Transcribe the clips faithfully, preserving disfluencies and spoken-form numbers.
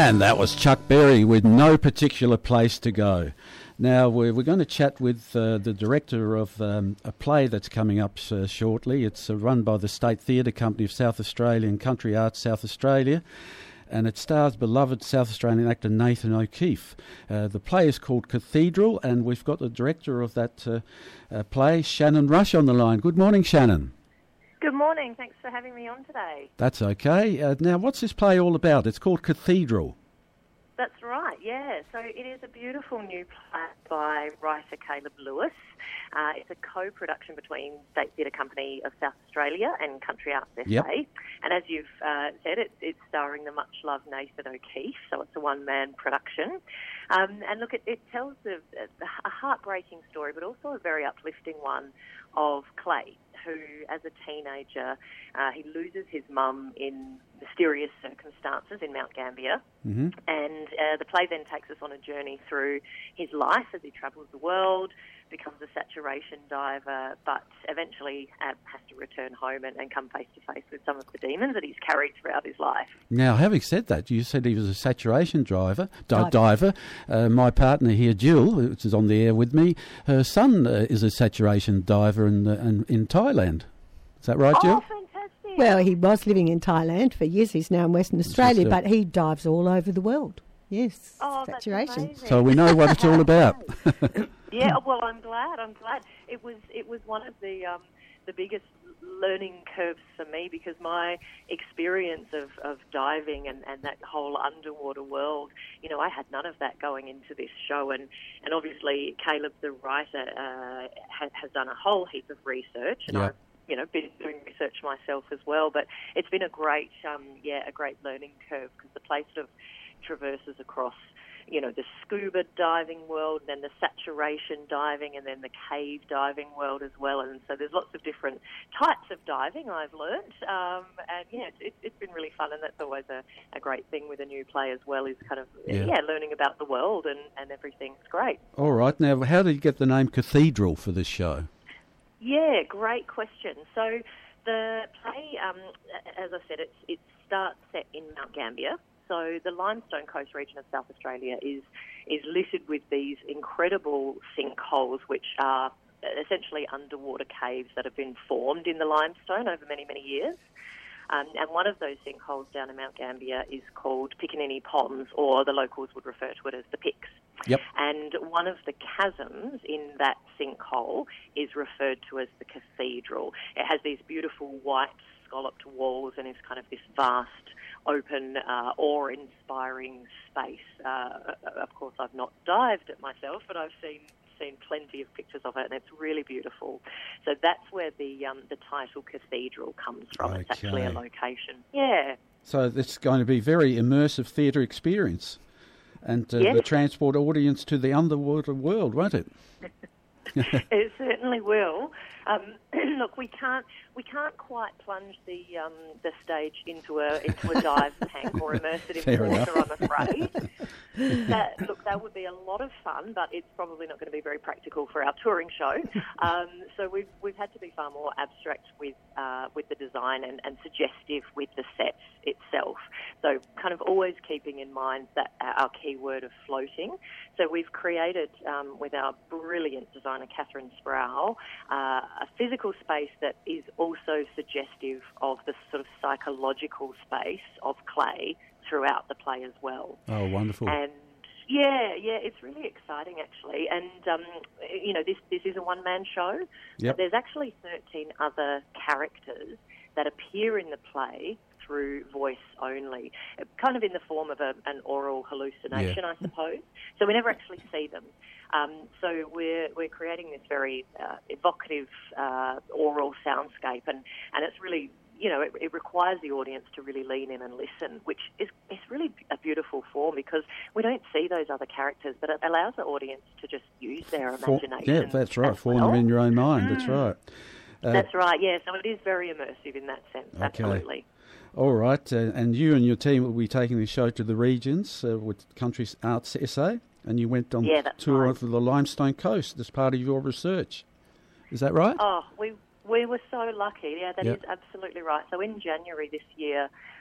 And that was Chuck Berry with No Particular Place to Go. Now, we're, we're going to chat with uh, the director of um, a play that's coming up uh, shortly. It's uh, run by the State Theatre Company of South Australia and Country Arts South Australia, and it stars beloved South Australian actor Nathan O'Keefe. Uh, the play is called Cathedral, and we've got the director of that uh, uh, play, Shannon Rush, on the line. Good morning, Shannon. Good morning. Thanks for having me on today. That's okay. Uh, now, what's this play all about? It's called Cathedral. That's right, yeah. So it is a beautiful new play by writer Caleb Lewis. Uh, it's a co-production between State Theatre Company of South Australia and Country Arts S A. Yep. And as you've uh, said, it, it's starring the much-loved Nathan O'Keefe, so it's a one-man production. Um, and look, it, it tells a, a heartbreaking story, but also a very uplifting one of Clay, who, as a teenager, uh, he loses his mum in mysterious circumstances in Mount Gambier. Mm-hmm. And uh, the play then takes us on a journey through his life as he travels the world, becomes a saturation diver, but eventually uh, has to return home and, and come face to face with some of the demons that he's carried throughout his life. Now, having said that, you said he was a saturation driver, di- Diver. diver. Uh, my partner here, Jill, who is on the air with me, her son uh, is a saturation diver in, uh, in, in Thailand. Is that right, Oh, Jill? fantastic. Well, he was living in Thailand for years. He's now in Western Australia, still- but he dives all over the world. Yes, Oh, that's saturation. amazing. So we know what it's all about. Yeah, well, I'm glad. I'm glad. It was it was one of the um, the biggest learning curves for me, because my experience of, of diving and, and that whole underwater world, you know, I had none of that going into this show. And, and obviously, Caleb, the writer, uh, has, has done a whole heap of research, and Yeah. I've you know been doing research myself as well. But it's been a great, um, yeah, a great learning curve, because the play sort of traverses across, you know, the scuba diving world, then the saturation diving, and then the cave diving world as well. And so there's lots of different types of diving I've learnt. Um, and, yeah, it's, it's been really fun, and that's always a, a great thing with a new play as well, is kind of, Yeah. yeah, learning about the world and, and everything. It's great. All right. Now, how did you get the name Cathedral for this show? Yeah, great question. So the play, um, as I said, it's, it starts set in Mount Gambier. So the Limestone Coast region of South Australia is is littered with these incredible sinkholes, which are essentially underwater caves that have been formed in the limestone over many, many years. Um, and one of those sinkholes down in Mount Gambier is called Piccaninny Ponds, or the locals would refer to it as the Picks. Yep. And one of the chasms in that sinkhole is referred to as the Cathedral. It has these beautiful white scalloped walls and is kind of this vast, open, uh, awe-inspiring space. Uh, of course, I've not dived it myself, but I've seen seen plenty of pictures of it, and it's really beautiful. So that's where the um, the title Cathedral comes from. It's actually a Okay. location. Yeah. So it's going to be a very immersive theatre experience, and uh, Yes. the transport audience to the underwater world, won't it? It certainly will. Um, look, we can't we can't quite plunge the um, the stage into a into a dive tank or immerse it in Fair water. enough. I'm afraid. That, look, that would be a lot of fun, but it's probably not going to be very practical for our touring show. Um, so we've we've had to be far more abstract with uh, with the design and, and suggestive with the sets itself. So kind of always keeping in mind that our key word of floating. So we've created um, with our brilliant designer Catherine Sproul uh, a physical space that is also suggestive of the sort of psychological space of Clay throughout the play as well. Oh, wonderful. And yeah, yeah, it's really exciting actually. And um, you know, this this is a one-man show. Yep. But there's actually thirteen other characters that appear in the play through voice only, kind of in the form of a, an oral hallucination, Yeah. I suppose. So we never actually see them. Um, so we're we're creating this very uh, evocative uh, oral soundscape, and, and it's really, you know, it, it requires the audience to really lean in and listen, which is, is really a beautiful form, because we don't see those other characters, but it allows the audience to just use their For- imagination. yeah, that's right. as Form well. them in your own mind. That's Mm. right. Uh, That's right, yeah. So it is very immersive in that sense, Okay. absolutely. All right, uh, and you and your team will be taking the show to the regions uh, with Country Arts S A, and you went on Yeah, that's tour right. of the Limestone Coast as part of your research. Is that right? Oh, we we were so lucky. Yeah, that Yep. is absolutely right. So in January this year,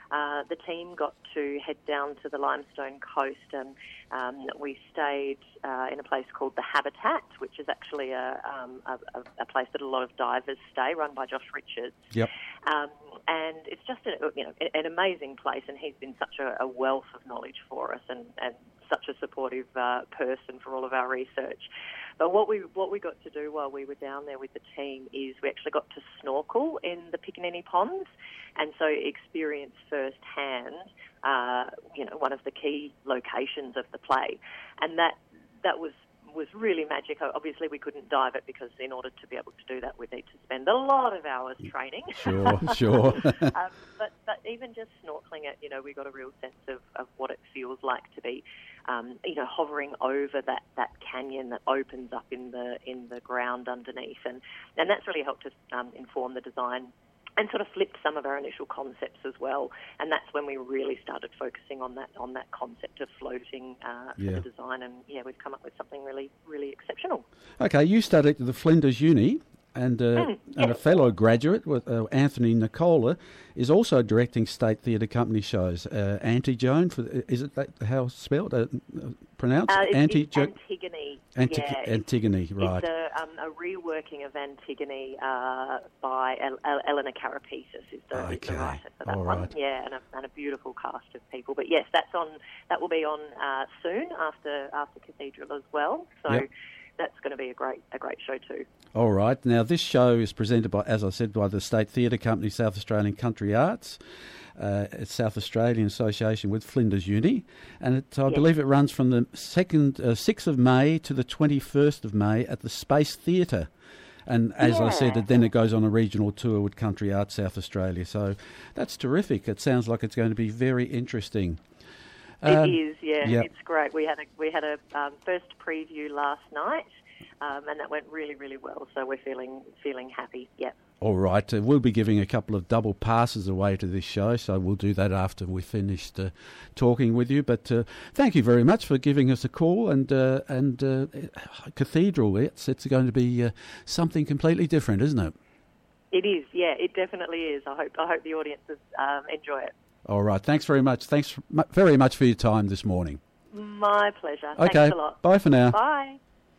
uh, the team got to head down to the Limestone Coast, and um, we stayed uh, in a place called the Habitat, which is actually a, um, a, a place that a lot of divers stay, run by Josh Richards. Yep. Um, and it's just a, you know an amazing place, and he's been such a, a wealth of knowledge for us, and, and such a supportive uh, person for all of our research. But what we what we got to do while we were down there with the team is we actually got to snorkel in the Picaninny Ponds, and so experience firsthand, uh, you know, one of the key locations of the play, and that that was. was really magic. Obviously, we couldn't dive it because in order to be able to do that, we'd need to spend a lot of hours training. Sure, sure. um, but, but even just snorkeling it, you know, we got a real sense of, of what it feels like to be, um, you know, hovering over that, that canyon that opens up in the in the ground underneath, and and that's really helped us um, inform the design. And sort of flipped some of our initial concepts as well, and that's when we really started focusing on that on that concept of floating uh, for yeah. the design. And yeah, we've come up with something really, really exceptional. Okay, you studied at the Flinders Uni, and uh, mm, and yes. a fellow graduate with uh, Anthony Nicola is also directing State Theatre Company shows. Uh, Antigone, for is it that, how it's spelled? Uh, pronounced? Uh, it's, Anti- it's Antigone. Anti- yeah, Antigone, it's, right. It's a, um, a reworking of Antigone uh, by El- El- Eleanor Carapesis is the, okay. is the writer for that All one. right. Yeah, and a, and a beautiful cast of people. But yes, that's on. That will be on uh, soon after after Cathedral as well. So yep. that's going to be a great a great show too. All right. Now this show is presented by, as I said, by the State Theatre Company, South Australian Country Arts. Uh, it's South Australian Association with Flinders Uni, and it, I yes. believe it runs from the second, uh, sixth of May to the twenty-first of May at the Space Theatre. And as yeah. I said, it, then it goes on a regional tour with Country Arts South Australia. So that's terrific. It sounds like it's going to be very interesting. It um, is, yeah. Yep. It's great. We had a we had a um, first preview last night, um, and that went really, really well. So we're feeling feeling happy. Yeah. All right. Uh, we'll be giving a couple of double passes away to this show, so we'll do that after we've finished uh, talking with you. But uh, thank you very much for giving us a call. And uh, and uh, Cathedral, it's it's going to be uh, something completely different, isn't it? It is. Yeah, it definitely is. I hope I hope the audiences um, enjoy it. All right. Thanks very much. Thanks very much for your time this morning. My pleasure. Okay. Thanks a lot. Bye for now. Bye.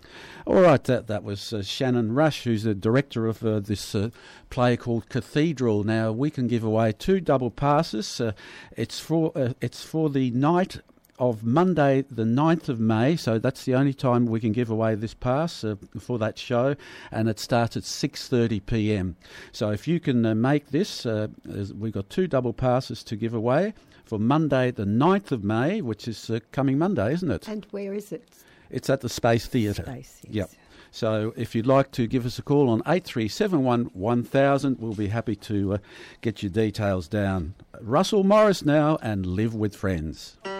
All right, that that was uh, Shannon Rush, who's the director of uh, this uh, play called Cathedral. Now we can give away two double passes. Uh, it's for uh, it's for the night of Monday, the ninth of May. So that's the only time we can give away this pass uh, for that show, and it starts at six thirty p m. So if you can uh, make this, uh, we've got two double passes to give away for Monday, the ninth of May, which is uh, coming Monday, isn't it? And where is it? It's at the Space Theatre. Space, yes. Yep. So if you'd like to give us a call on eight three seven one one thousand, we'll be happy to uh, get your details down. Russell Morris now, and Live with Friends.